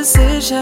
deseja.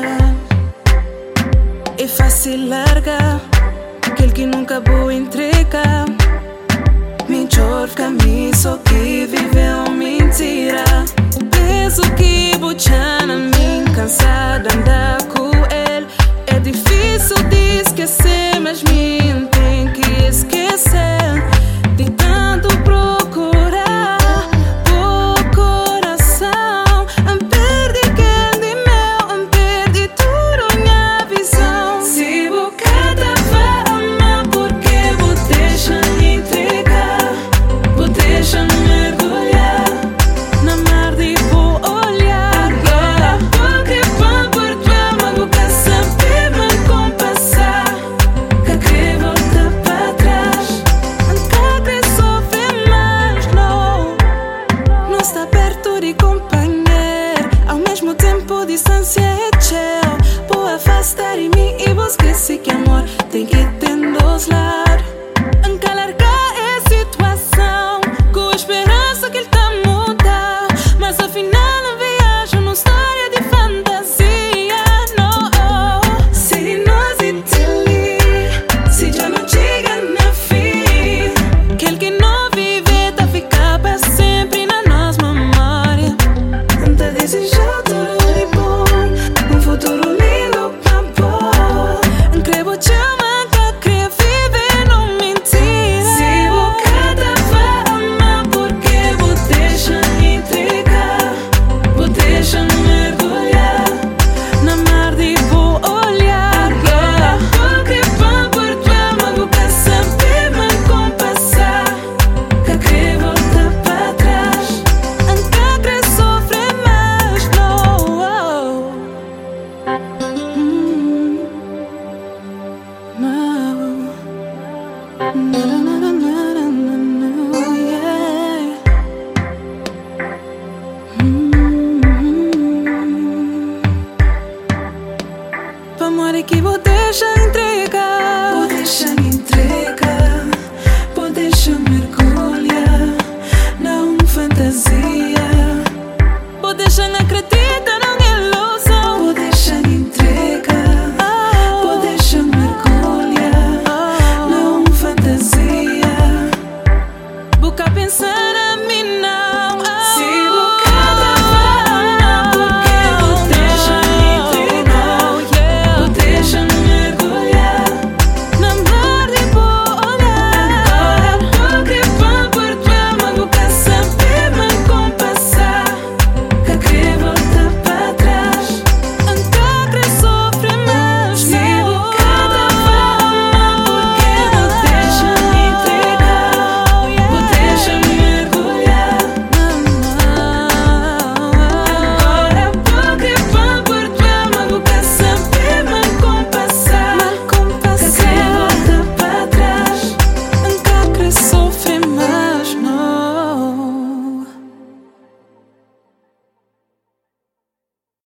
É fácil largar aquele que nunca vou entregar. Melhor camisa que viveu mentira. O peso que botar na mim, cansada de andar com ele. É difícil de esquecer, mas mim tem que esquecer. De tanto procurar o coração, perdi quem de meu, perdi tudo minha visão. Se vou cada amar, porque vou deixar me entregar, vou deixar mergulhar na mar de vou olhar. Agora porque vou por tua mão, vou saber me compassar. Que querer voltar para trás, nunca querer sofrer mais, não. Não está perto de companheiro, ao mesmo tempo distância é tchau. Vou afastar em mim e vou esquecer que amor tem que ter dos lados.